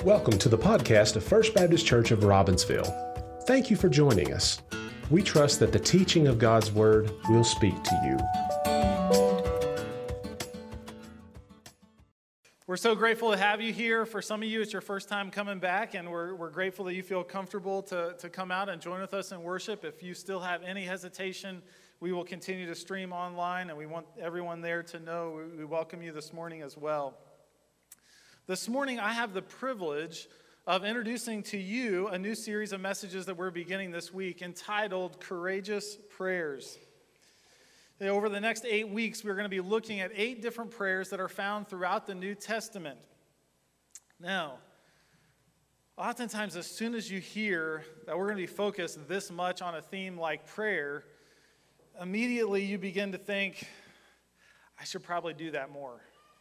Welcome to the podcast of First Baptist Church of Robbinsville. Thank you for joining us. We trust that the teaching of God's Word will speak to you. We're so grateful to have you here. For some of you, it's your first time coming back, and we're grateful that you feel comfortable to come out and join with us in worship. If you still have any hesitation, we will continue to stream online, and we want everyone there to know we welcome you this morning as well. This morning, I have the privilege of introducing to you a new series of messages that we're beginning this week entitled Courageous Prayers. Over the next 8 weeks, we're going to be looking at 8 different prayers that are found throughout the New Testament. Now, oftentimes, as soon as you hear that we're going to be focused this much on a theme like prayer, immediately you begin to think, I should probably do that more.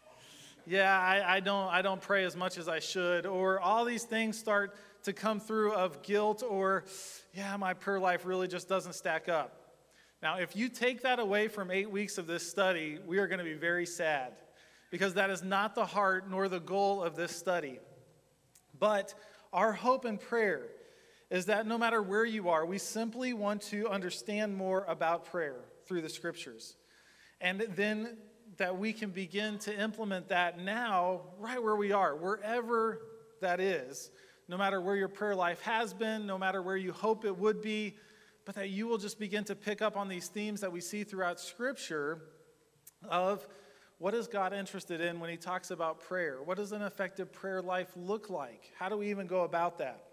Yeah, I don't pray as much as I should, or all these things start to come through of guilt, or yeah, my prayer life really just doesn't stack up. Now, if you take that away from 8 weeks of this study, we are going to be very sad, because that is not the heart nor the goal of this study. But our hope and prayer is that no matter where you are, we simply want to understand more about prayer through the Scriptures. And then that we can begin to implement that now, right where we are, wherever that is, no matter where your prayer life has been, no matter where you hope it would be, but that you will just begin to pick up on these themes that we see throughout Scripture of what is God interested in when he talks about prayer? What does an effective prayer life look like? How do we even go about that?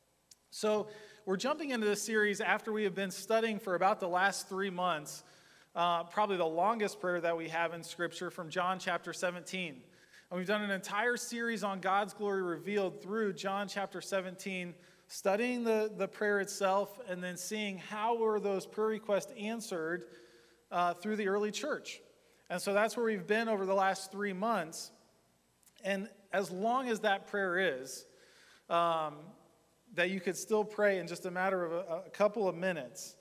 So we're jumping into this series after we have been studying for about the last 3 months, probably the longest prayer that we have in Scripture from John chapter 17. And we've done an entire series on God's glory revealed through John chapter 17, studying the prayer itself and then seeing how were those prayer requests answered through the early church. And so that's where we've been over the last 3 months. And as long as that prayer is, that you could still pray in just a matter of a couple of minutes,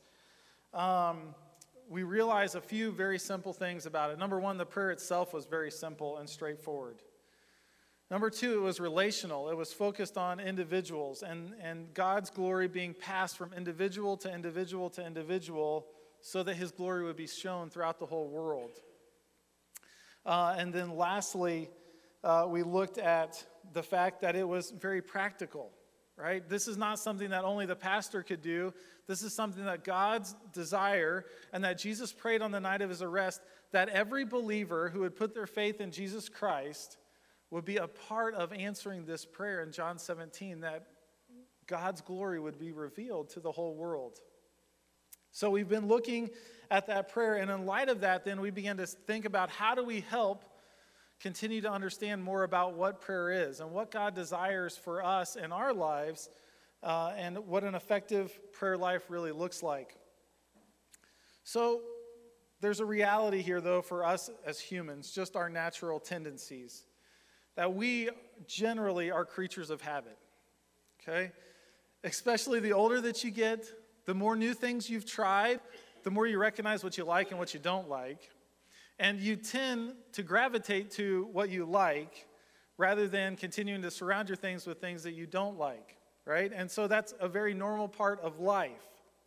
we realize a few very simple things about it. Number one, the prayer itself was very simple and straightforward. Number two, it was relational. It was focused on individuals and God's glory being passed from individual to individual to individual so that his glory would be shown throughout the whole world. And then lastly, we looked at the fact that it was very practical, right? This is not something that only the pastor could do. This is something that God's desire and that Jesus prayed on the night of his arrest, that every believer who would put their faith in Jesus Christ would be a part of answering this prayer in John 17, that God's glory would be revealed to the whole world. So we've been looking at that prayer, and in light of that, then we began to think about how do we help continue to understand more about what prayer is and what God desires for us in our lives, and what an effective prayer life really looks like. So there's a reality here, though, for us as humans, just our natural tendencies, that we generally are creatures of habit, okay? Especially the older that you get, the more new things you've tried, the more you recognize what you like and what you don't like. And you tend to gravitate to what you like rather than continuing to surround your things with things that you don't like, right? And so that's a very normal part of life.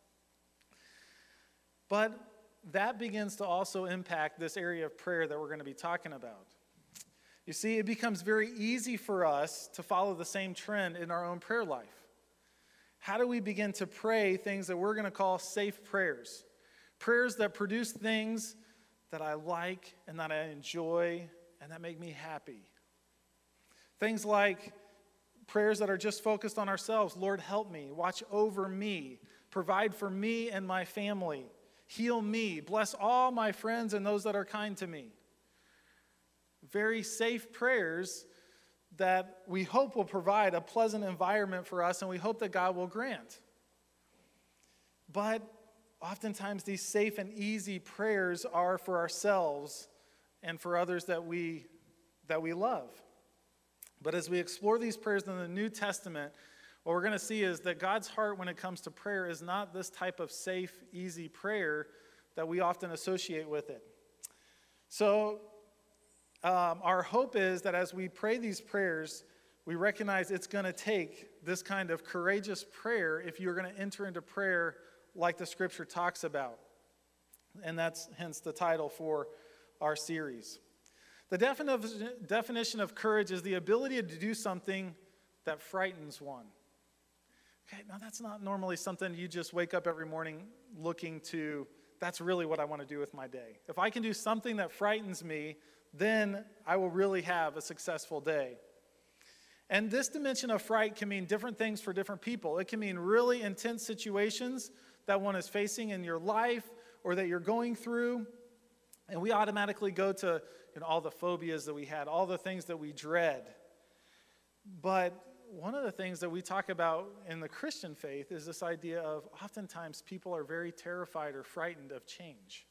But that begins to also impact this area of prayer that we're going to be talking about. You see, it becomes very easy for us to follow the same trend in our own prayer life. How do we begin to pray things that we're going to call safe prayers? Prayers that produce things that I like and that I enjoy and that make me happy. Things like prayers that are just focused on ourselves. Lord, help me. Watch over me. Provide for me and my family. Heal me. Bless all my friends and those that are kind to me. Very safe prayers that we hope will provide a pleasant environment for us and we hope that God will grant. But oftentimes these safe and easy prayers are for ourselves and for others that we love. But as we explore these prayers in the New Testament, what we're going to see is that God's heart when it comes to prayer is not this type of safe, easy prayer that we often associate with it. So our hope is that as we pray these prayers, we recognize it's going to take this kind of courageous prayer if you're going to enter into prayer like the Scripture talks about. And that's hence the title for our series. The definition of courage is the ability to do something that frightens one. Okay, now that's not normally something you just wake up every morning looking to, that's really what I want to do with my day. If I can do something that frightens me, then I will really have a successful day. And this dimension of fright can mean different things for different people. It can mean really intense situations that one is facing in your life or that you're going through. And we automatically go to all the phobias that we had, all the things that we dread. But one of the things that we talk about in the Christian faith is this idea of oftentimes people are very terrified or frightened of change.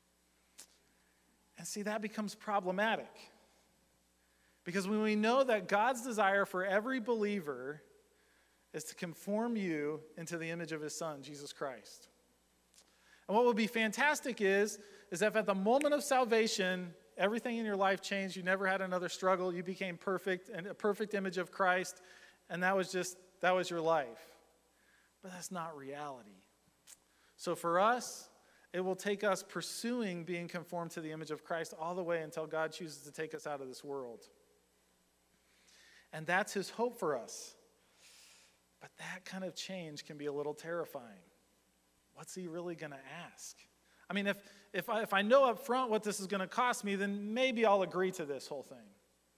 And see, that becomes problematic. Because when we know that God's desire for every believer is to conform you into the image of his Son, Jesus Christ. And what would be fantastic is if at the moment of salvation, everything in your life changed, you never had another struggle, you became perfect, and a perfect image of Christ, and that was your life. But that's not reality. So for us, it will take us pursuing being conformed to the image of Christ all the way until God chooses to take us out of this world. And that's his hope for us. But that kind of change can be a little terrifying. What's he really going to ask? I mean, if I know up front what this is going to cost me, then maybe I'll agree to this whole thing.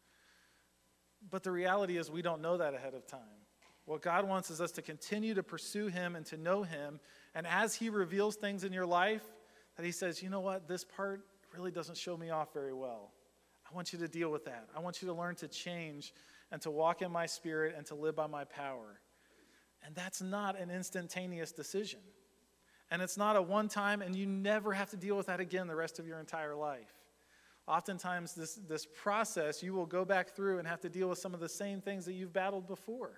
But the reality is we don't know that ahead of time. What God wants is us to continue to pursue him and to know him. And as he reveals things in your life, that he says, you know what, this part really doesn't show me off very well. I want you to deal with that. I want you to learn to change and to walk in my spirit and to live by my power. And that's not an instantaneous decision. And it's not a one-time, and you never have to deal with that again the rest of your entire life. Oftentimes, this process, you will go back through and have to deal with some of the same things that you've battled before.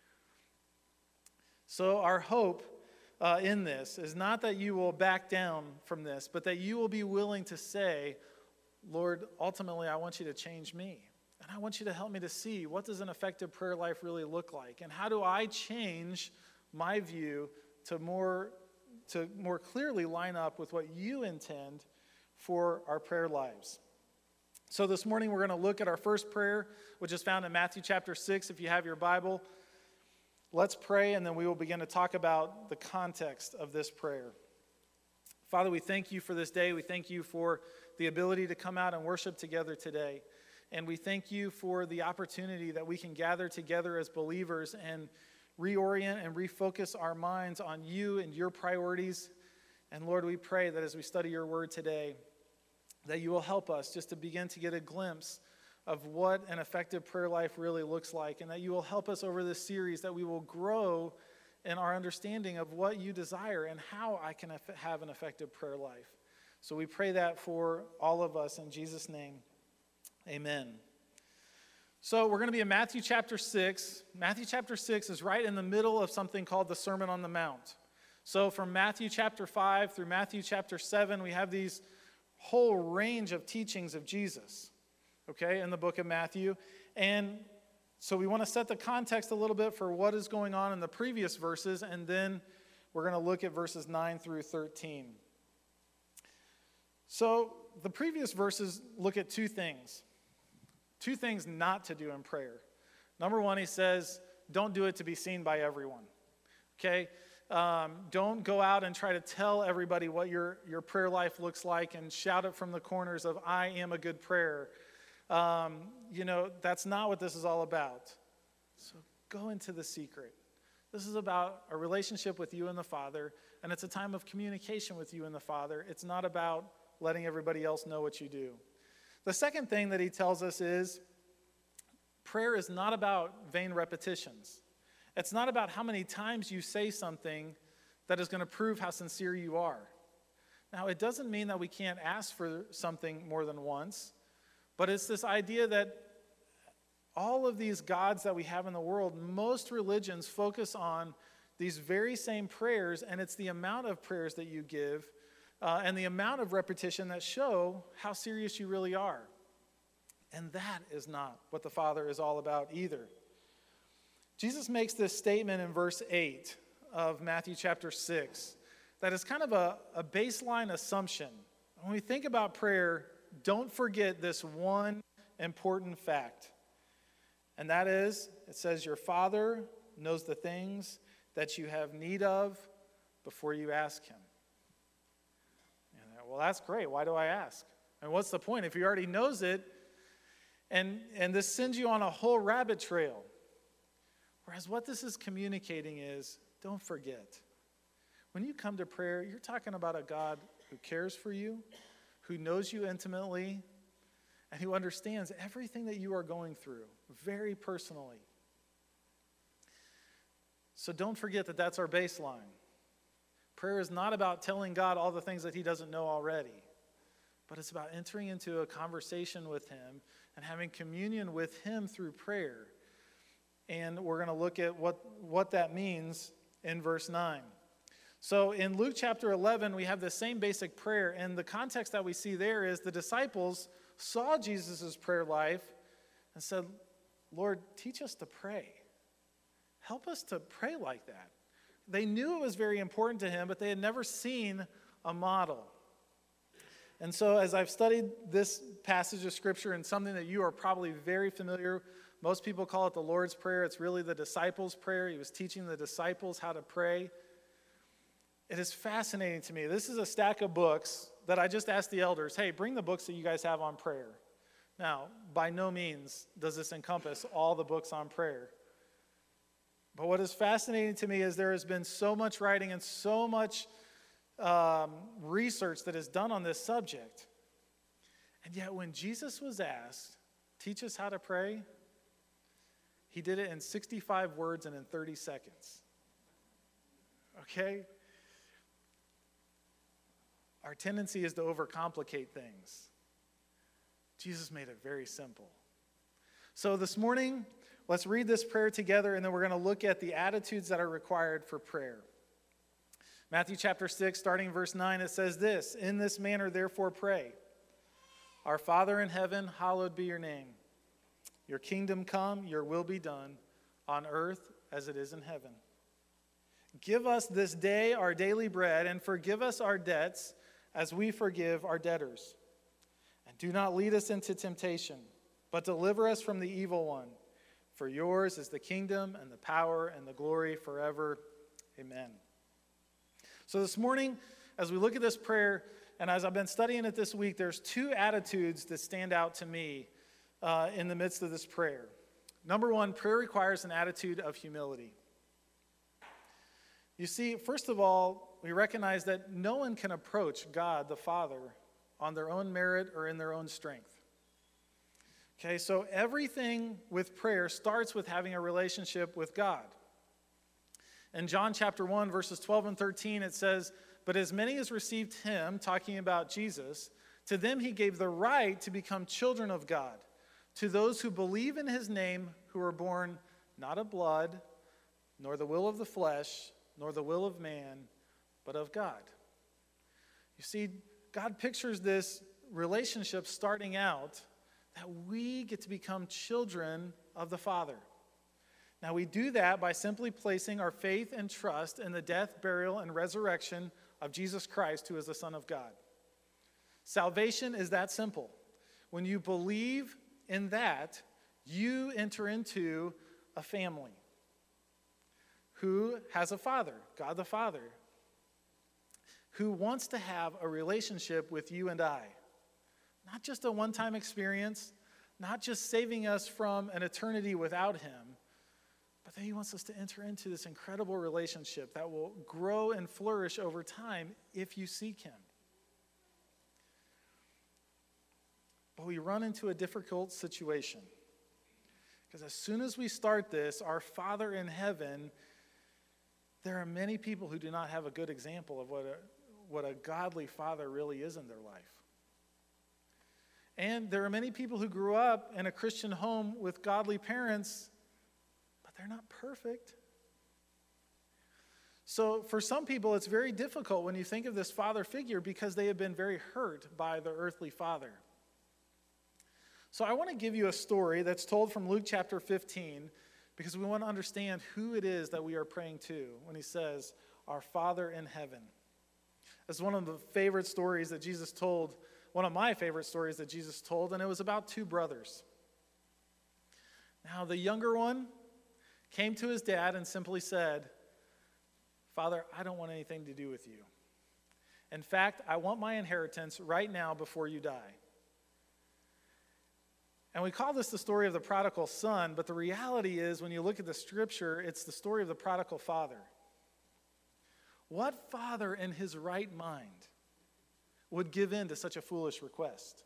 So our hope in this is not that you will back down from this, but that you will be willing to say, Lord, ultimately, I want you to change me. And I want you to help me to see, what does an effective prayer life really look like? And how do I change my view to more clearly line up with what you intend for our prayer lives? So this morning we're going to look at our first prayer, which is found in Matthew chapter 6. If you have your Bible, let's pray, and then we will begin to talk about the context of this prayer. Father, we thank you for this day. We thank you for the ability to come out and worship together today. And we thank you for the opportunity that we can gather together as believers and reorient and refocus our minds on you and your priorities. And Lord, we pray that as we study your word today, that you will help us just to begin to get a glimpse of what an effective prayer life really looks like, and that you will help us over this series, that we will grow in our understanding of what you desire and how I can have an effective prayer life. So we pray that for all of us in Jesus' name. Amen. So we're going to be in Matthew chapter 6. Matthew chapter 6 is right in the middle of something called the Sermon on the Mount. So from Matthew chapter 5 through Matthew chapter 7, we have these whole range of teachings of Jesus, okay, in the book of Matthew. And so we want to set the context a little bit for what is going on in the previous verses, and then we're going to look at verses 9 through 13. So the previous verses look at two things not to do in prayer. Number one, he says, don't do it to be seen by everyone, okay? Don't go out and try to tell everybody what your prayer life looks like and shout it from the corners of, I am a good prayer. That's not what this is all about. So go into the secret. This is about a relationship with you and the Father, and it's a time of communication with you and the Father. It's not about letting everybody else know what you do. The second thing that he tells us is prayer is not about vain repetitions. It's not about how many times you say something that is going to prove how sincere you are. Now, it doesn't mean that we can't ask for something more than once, but it's this idea that all of these gods that we have in the world, most religions focus on these very same prayers, and it's the amount of prayers that you give and the amount of repetition that show how serious you really are. And that is not what the Father is all about either. Jesus makes this statement in verse 8 of Matthew chapter 6 that is kind of a baseline assumption. When we think about prayer, don't forget this one important fact. And that is, it says, your Father knows the things that you have need of before you ask him. Well, that's great. Why do I ask? And what's the point if he already knows it? And this sends you on a whole rabbit trail. Whereas what this is communicating is, don't forget. When you come to prayer, you're talking about a God who cares for you, who knows you intimately, and who understands everything that you are going through very personally. So don't forget that that's our baseline. Prayer is not about telling God all the things that he doesn't know already, but it's about entering into a conversation with him and having communion with him through prayer. And we're going to look at what that means in verse 9. So in Luke chapter 11, we have the same basic prayer, and the context that we see there is the disciples saw Jesus' prayer life and said, Lord, teach us to pray. Help us to pray like that. They knew it was very important to him, but they had never seen a model. And so as I've studied this passage of Scripture and something that you are probably very familiar, most people call it the Lord's Prayer. It's really the disciples' prayer. He was teaching the disciples how to pray. It is fascinating to me. This is a stack of books that I just asked the elders, hey, bring the books that you guys have on prayer. Now, by no means does this encompass all the books on prayer. But what is fascinating to me is there has been so much writing and so much research that is done on this subject. And yet when Jesus was asked, teach us how to pray, he did it in 65 words and in 30 seconds. Okay? Our tendency is to overcomplicate things. Jesus made it very simple. So this morning, let's read this prayer together, and then we're going to look at the attitudes that are required for prayer. Matthew chapter 6, starting in verse 9, it says this, in this manner, therefore, pray. Our Father in heaven, hallowed be your name. Your kingdom come, your will be done, on earth as it is in heaven. Give us this day our daily bread, and forgive us our debts as we forgive our debtors. And do not lead us into temptation, but deliver us from the evil one. For yours is the kingdom and the power and the glory forever. Amen. So this morning, as we look at this prayer, and as I've been studying it this week, there's two attitudes that stand out to me in the midst of this prayer. Number one, prayer requires an attitude of humility. You see, first of all, we recognize that no one can approach God the Father on their own merit or in their own strength. Okay, so everything with prayer starts with having a relationship with God. In John chapter 1, verses 12 and 13, it says, but as many as received him, talking about Jesus, to them he gave the right to become children of God, to those who believe in his name, who are born not of blood, nor the will of the flesh, nor the will of man, but of God. You see, God pictures this relationship starting out that we get to become children of the Father. Now, we do that by simply placing our faith and trust in the death, burial, and resurrection of Jesus Christ, who is the Son of God. Salvation is that simple. When you believe in that, you enter into a family who has a Father, God the Father, who wants to have a relationship with you and I. Not just a one-time experience, not just saving us from an eternity without him, but that he wants us to enter into this incredible relationship that will grow and flourish over time if you seek him. But we run into a difficult situation. Because as soon as we start this, our Father in heaven, there are many people who do not have a good example of what a godly father really is in their life. And there are many people who grew up in a Christian home with godly parents, but they're not perfect. So for some people, it's very difficult when you think of this father figure because they have been very hurt by their earthly father. So I want to give you a story that's told from Luke chapter 15 because we want to understand who it is that we are praying to when he says, our Father in heaven. It's one of the favorite stories that Jesus told, one of my favorite stories that Jesus told, and it was about two brothers. Now, the younger one came to his dad and simply said, Father, I don't want anything to do with you. In fact, I want my inheritance right now before you die. And we call this the story of the prodigal son, but the reality is, when you look at the scripture, it's the story of the prodigal father. What father in his right mind would give in to such a foolish request?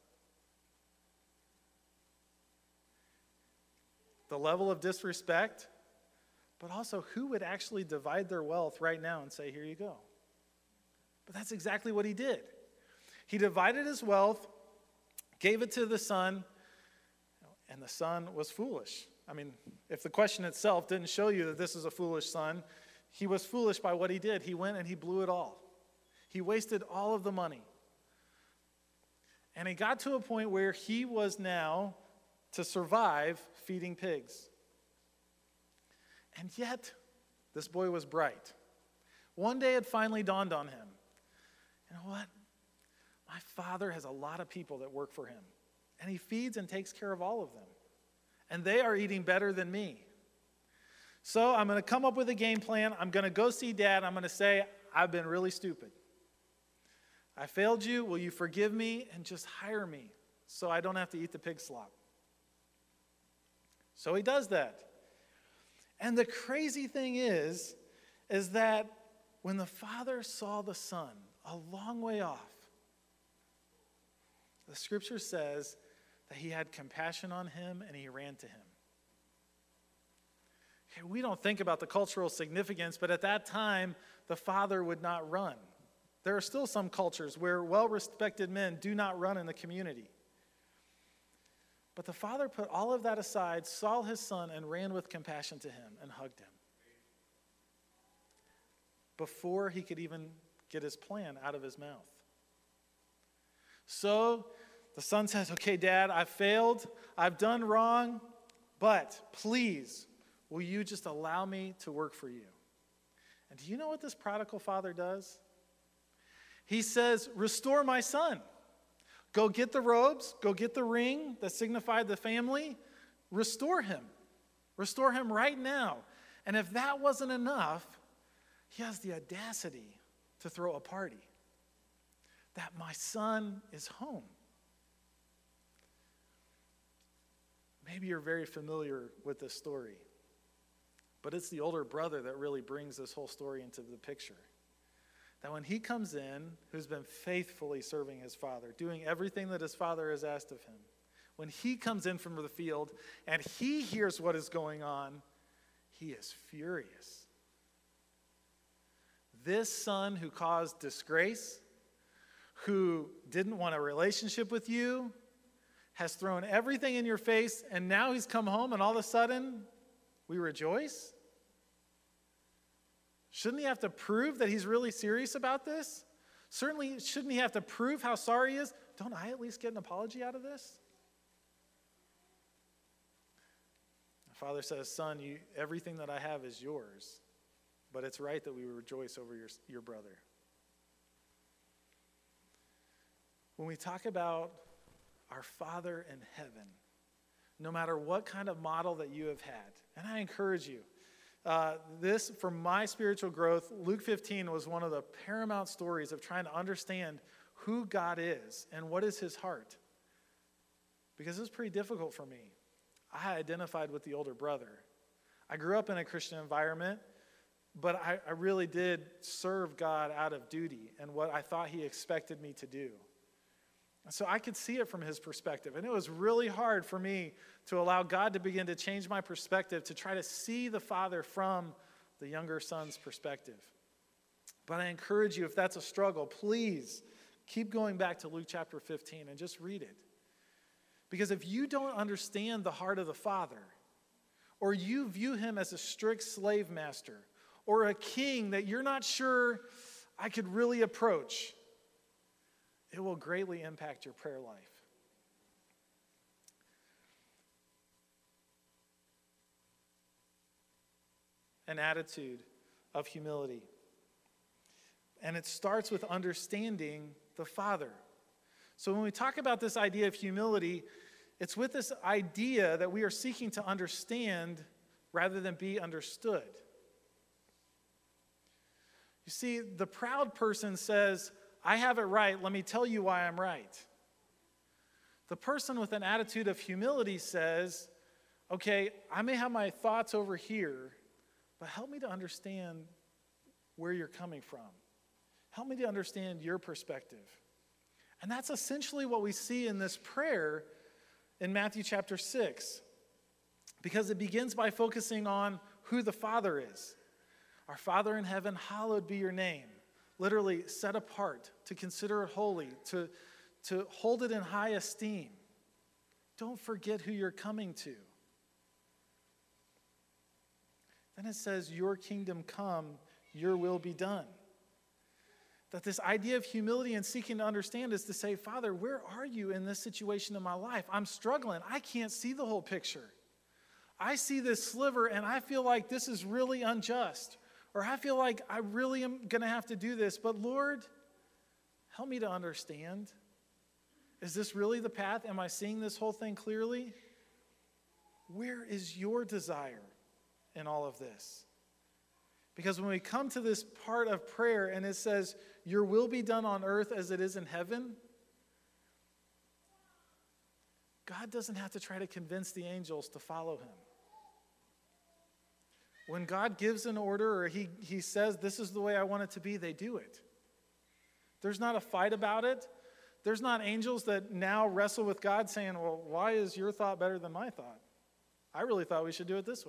The level of disrespect, but also who would actually divide their wealth right now and say, here you go? But that's exactly what he did. He divided his wealth, gave it to the son, and the son was foolish. I mean, if the question itself didn't show you that this is a foolish son, he was foolish by what he did. He went and he blew it all. He wasted all of the money. And he got to a point where he was now, to survive, feeding pigs. And yet, this boy was bright. One day it finally dawned on him. You know what? My father has a lot of people that work for him. And he feeds and takes care of all of them. And they are eating better than me. So I'm going to come up with a game plan. I'm going to go see Dad. I'm going to say, I've been really stupid. I failed you. Will you forgive me and just hire me so I don't have to eat the pig slop? So he does that. And the crazy thing is that when the father saw the son a long way off, the scripture says that he had compassion on him and he ran to him. Okay, we don't think about the cultural significance, but at that time, the father would not run. There are still some cultures where well-respected men do not run in the community. But the father put all of that aside, saw his son, and ran with compassion to him and hugged him before he could even get his plan out of his mouth. So the son says, okay, Dad, I failed. I've done wrong, but please, will you just allow me to work for you? And do you know what this prodigal father does? He says, restore my son. Go get the robes, go get the ring that signified the family, restore him. Restore him right now. And if that wasn't enough, he has the audacity to throw a party. That my son is home. Maybe you're very familiar with this story, but it's the older brother that really brings this whole story into the picture. That when he comes in, who's been faithfully serving his father, doing everything that his father has asked of him, when he comes in from the field and he hears what is going on, he is furious. This son who caused disgrace, who didn't want a relationship with you, has thrown everything in your face, and now he's come home and all of a sudden we rejoice? Shouldn't he have to prove that he's really serious about this? Certainly, shouldn't he have to prove how sorry he is? Don't I at least get an apology out of this? The father says, son, everything that I have is yours, but it's right that we rejoice over your brother. When we talk about our Father in heaven, no matter what kind of model that you have had, and I encourage you, this, for my spiritual growth, Luke 15 was one of the paramount stories of trying to understand who God is and what is his heart. Because it was pretty difficult for me. I identified with the older brother. I grew up in a Christian environment, but I really did serve God out of duty and what I thought he expected me to do. And so I could see it from his perspective. And it was really hard for me to allow God to begin to change my perspective, to try to see the father from the younger son's perspective. But I encourage you, if that's a struggle, please keep going back to Luke chapter 15 and just read it. Because if you don't understand the heart of the father, or you view him as a strict slave master, or a king that you're not sure I could really approach, it will greatly impact your prayer life. an attitude of humility. And it starts with understanding the Father. So when we talk about this idea of humility, it's with this idea that we are seeking to understand rather than be understood. You see, the proud person says, I have it right, let me tell you why I'm right. The person with an attitude of humility says, okay, I may have my thoughts over here, but help me to understand where you're coming from. Help me to understand your perspective. And that's essentially what we see in this prayer in Matthew chapter 6, because it begins by focusing on who the Father is. Our Father in heaven, hallowed be your name. Literally set apart, to consider it holy, to hold it in high esteem. Don't forget who you're coming to. Then it says, your kingdom come, your will be done. That this idea of humility and seeking to understand is to say, Father, where are you in this situation in my life? I'm struggling. I can't see the whole picture. I see this sliver and I feel like this is really unjust. Or I feel like I really am going to have to do this. But Lord, help me to understand. Is this really the path? Am I seeing this whole thing clearly? Where is your desire in all of this? Because when we come to this part of prayer and it says, your will be done on earth as it is in heaven, God doesn't have to try to convince the angels to follow him. When God gives an order or he says, this is the way I want it to be, they do it. There's not a fight about it. There's not angels that now wrestle with God saying, well, why is your thought better than my thought? I really thought we should do it this way.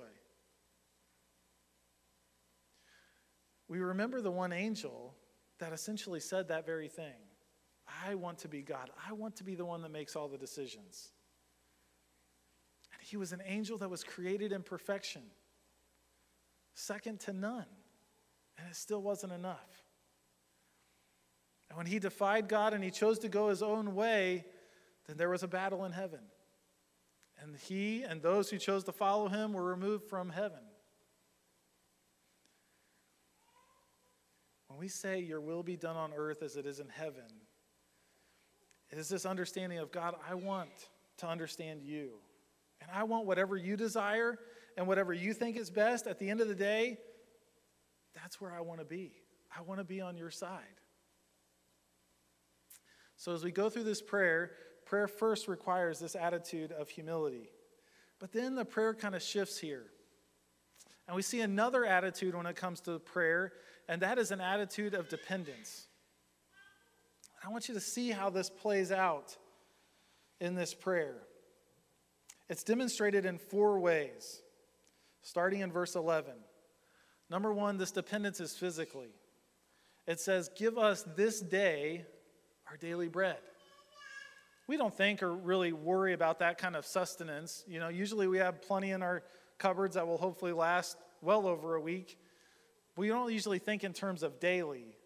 We remember the one angel that essentially said that very thing. I want to be God. I want to be the one that makes all the decisions. And he was an angel that was created in perfection, second to none. And it still wasn't enough. And when he defied God and he chose to go his own way, then there was a battle in heaven. And he and those who chose to follow him were removed from heaven. When we say your will be done on earth as it is in heaven, it is this understanding of God, I want to understand you. And I want whatever you desire and whatever you think is best. At the end of the day, that's where I want to be. I want to be on your side. So as we go through this prayer first requires this attitude of humility. But then the prayer kind of shifts here. And we see another attitude when it comes to prayer, and that is an attitude of dependence. I want you to see how this plays out in this prayer. It's demonstrated in 4 ways, starting in verse 11. Number 1, this dependence is physically. It says, give us this day our daily bread. We don't think or really worry about that kind of sustenance. You know, usually we have plenty in our cupboards that will hopefully last well over a week. We don't usually think in terms of daily.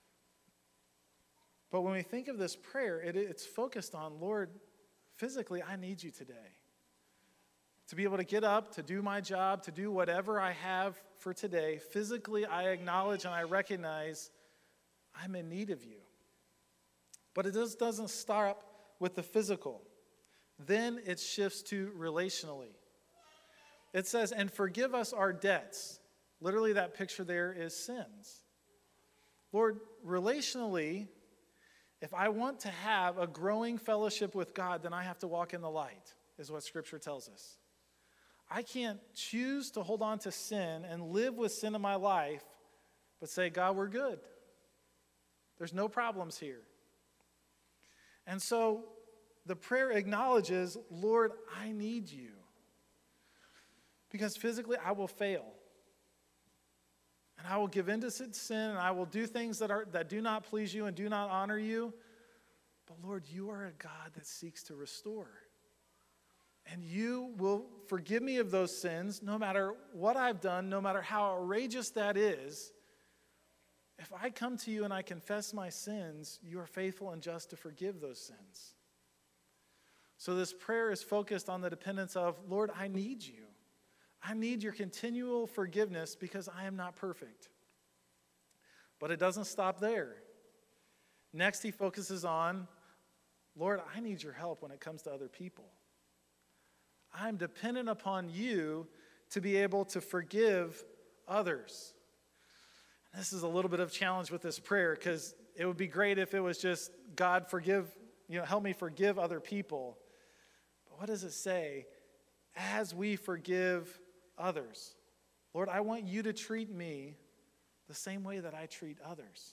But when we think of this prayer, it's focused on, Lord, physically, I need you today. To be able to get up, to do my job, to do whatever I have for today, physically, I acknowledge and I recognize I'm in need of you. But it just doesn't stop with the physical. Then it shifts to relationally. It says, and forgive us our debts. Literally, that picture there is sins. Lord, relationally, if I want to have a growing fellowship with God, then I have to walk in the light, is what Scripture tells us. I can't choose to hold on to sin and live with sin in my life, but say, God, we're good. There's no problems here. And so the prayer acknowledges, Lord, I need you. Because physically I will fail. And I will give in to sin, and I will do things that do not please you and do not honor you. But Lord, you are a God that seeks to restore. And you will forgive me of those sins, no matter what I've done, no matter how outrageous that is. If I come to you and I confess my sins, you are faithful and just to forgive those sins. So this prayer is focused on the dependence of, Lord, I need you. I need your continual forgiveness because I am not perfect. But it doesn't stop there. Next, he focuses on, Lord, I need your help when it comes to other people. I'm dependent upon you to be able to forgive others. This is a little bit of a challenge with this prayer because it would be great if it was just, God, help me forgive other people. But what does it say? As we forgive others. Lord, I want you to treat me the same way that I treat others.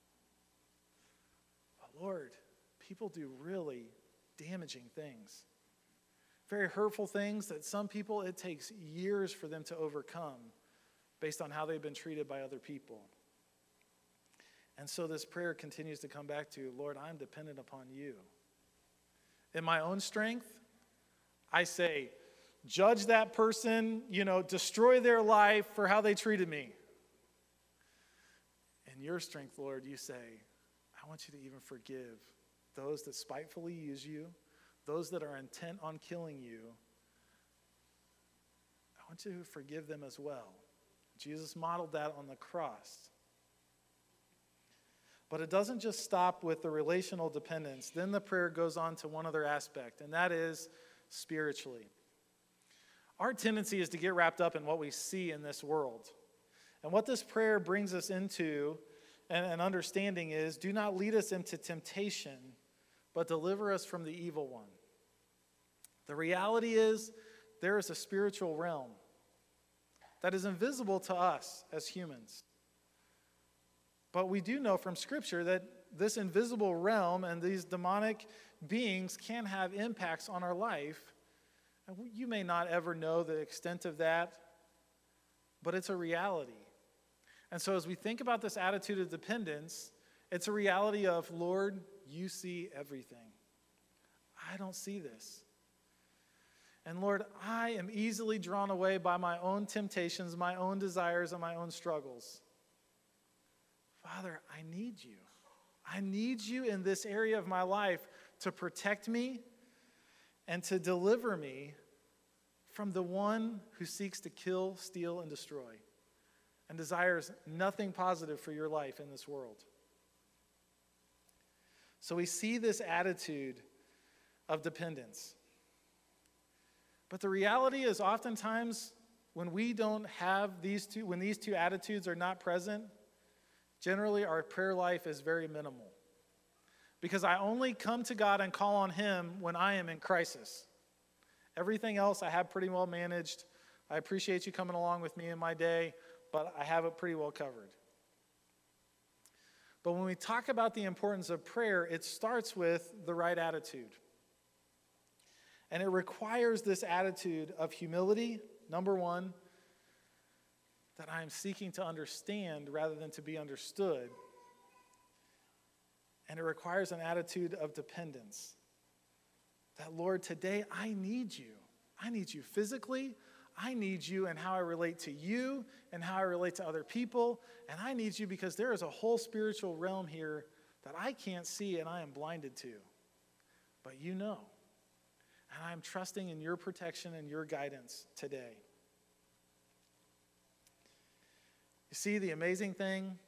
But Lord, people do really damaging things. Very hurtful things that some people, it takes years for them to overcome based on how they've been treated by other people. And so this prayer continues to come back to, Lord, I'm dependent upon you. In my own strength, I say, judge that person, destroy their life for how they treated me. In your strength, Lord, you say, I want you to even forgive those that spitefully use you, those that are intent on killing you. I want you to forgive them as well. Jesus modeled that on the cross. But it doesn't just stop with the relational dependence. Then the prayer goes on to one other aspect, and that is spiritually. Our tendency is to get wrapped up in what we see in this world. And what this prayer brings us into and understanding is, do not lead us into temptation, but deliver us from the evil one. The reality is, there is a spiritual realm that is invisible to us as humans. But we do know from Scripture that this invisible realm and these demonic beings can have impacts on our life. And you may not ever know the extent of that, but it's a reality. And so as we think about this attitude of dependence, it's a reality of, Lord, you see everything. I don't see this. And Lord, I am easily drawn away by my own temptations, my own desires, and my own struggles. Father, I need you. I need you in this area of my life to protect me and to deliver me from the one who seeks to kill, steal, and destroy, and desires nothing positive for your life in this world. So we see this attitude of dependence. But the reality is oftentimes when we don't have when these two attitudes are not present, generally our prayer life is very minimal. Because I only come to God and call on Him when I am in crisis. Everything else I have pretty well managed. I appreciate you coming along with me in my day, but I have it pretty well covered. But when we talk about the importance of prayer, it starts with the right attitude. And it requires this attitude of humility, number one, that I am seeking to understand rather than to be understood. And it requires an attitude of dependence. That, Lord, today I need you. I need you physically. I need you in how I relate to you and how I relate to other people. And I need you because there is a whole spiritual realm here that I can't see and I am blinded to. But you know. And I'm trusting in your protection and your guidance today. You see, the amazing thing,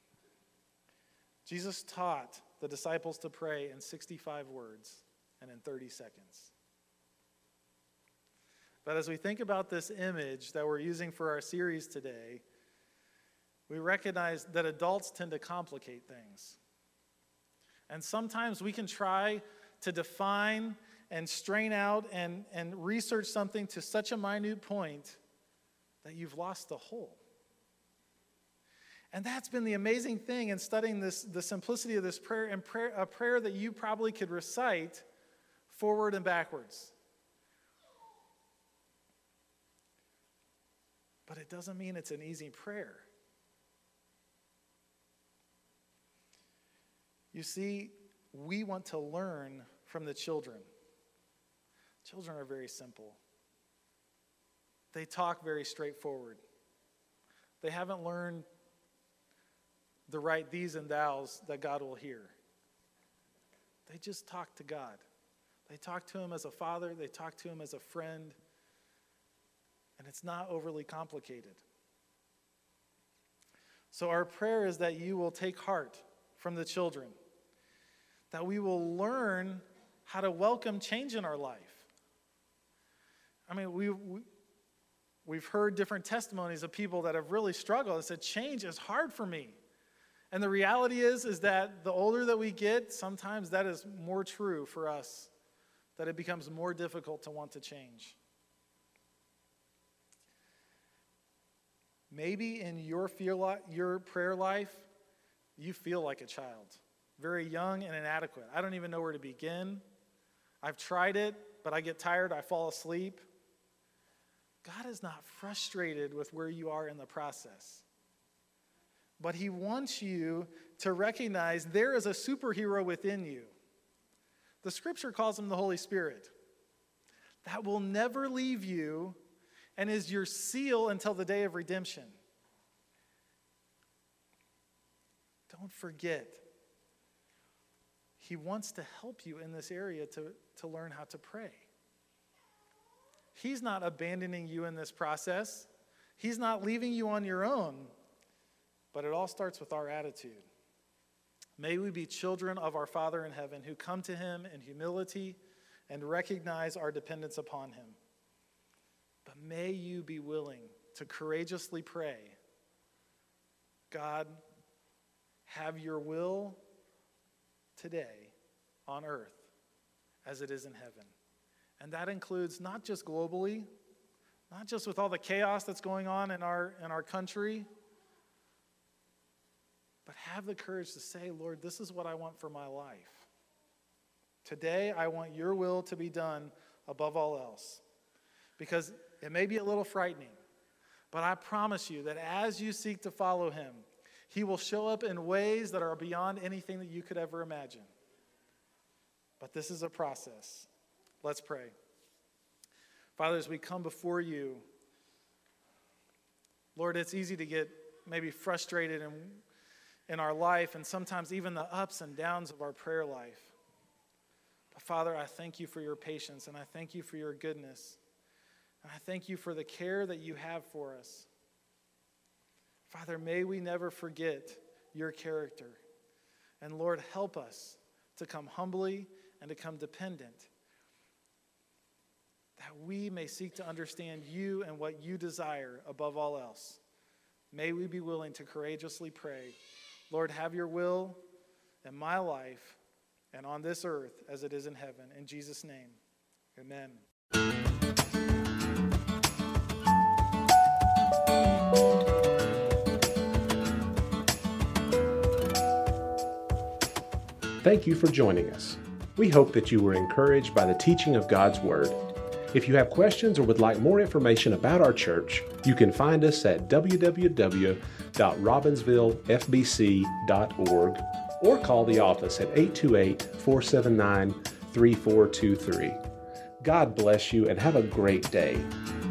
Jesus taught the disciples to pray in 65 words and in 30 seconds. But as we think about this image that we're using for our series today, we recognize that adults tend to complicate things. And sometimes we can try to define and strain out and research something to such a minute point that you've lost the whole. And that's been the amazing thing in studying the simplicity of this prayer, and a prayer that you probably could recite forward and backwards. But it doesn't mean it's an easy prayer. You see, we want to learn from the children. Children are very simple. They talk very straightforward. They haven't learned the right these and thous that God will hear. They just talk to God. They talk to Him as a father. They talk to Him as a friend. And it's not overly complicated. So our prayer is that you will take heart from the children, that we will learn how to welcome change in our life. I mean, we've heard different testimonies of people that have really struggled and said, change is hard for me. And the reality is that the older that we get, sometimes that is more true for us, that it becomes more difficult to want to change. Maybe in your prayer life, you feel like a child, very young and inadequate. I don't even know where to begin. I've tried it, but I get tired, I fall asleep. God is not frustrated with where you are in the process. But he wants you to recognize there is a superhero within you. The scripture calls him the Holy Spirit. That will never leave you and is your seal until the day of redemption. Don't forget. He wants to help you in this area to learn how to pray. He's not abandoning you in this process. He's not leaving you on your own. But it all starts with our attitude. May we be children of our Father in heaven who come to him in humility and recognize our dependence upon him. But may you be willing to courageously pray, God, have your will today on earth as it is in heaven. And that includes not just globally, not just with all the chaos that's going on in our country, but have the courage to say, Lord, this is what I want for my life. Today, I want your will to be done above all else. Because it may be a little frightening, but I promise you that as you seek to follow him, he will show up in ways that are beyond anything that you could ever imagine. But this is a process. Let's pray. Father, as we come before you, Lord, it's easy to get maybe frustrated in our life and sometimes even the ups and downs of our prayer life. But Father, I thank you for your patience and I thank you for your goodness. And I thank you for the care that you have for us. Father, may we never forget your character. And Lord, help us to come humbly and to come dependent, that we may seek to understand you and what you desire above all else. May we be willing to courageously pray, Lord, have your will in my life and on this earth as it is in heaven. In Jesus' name, amen. Thank you for joining us. We hope that you were encouraged by the teaching of God's Word. If you have questions or would like more information about our church, you can find us at www.robbinsvillefbc.org or call the office at 828-479-3423. God bless you and have a great day.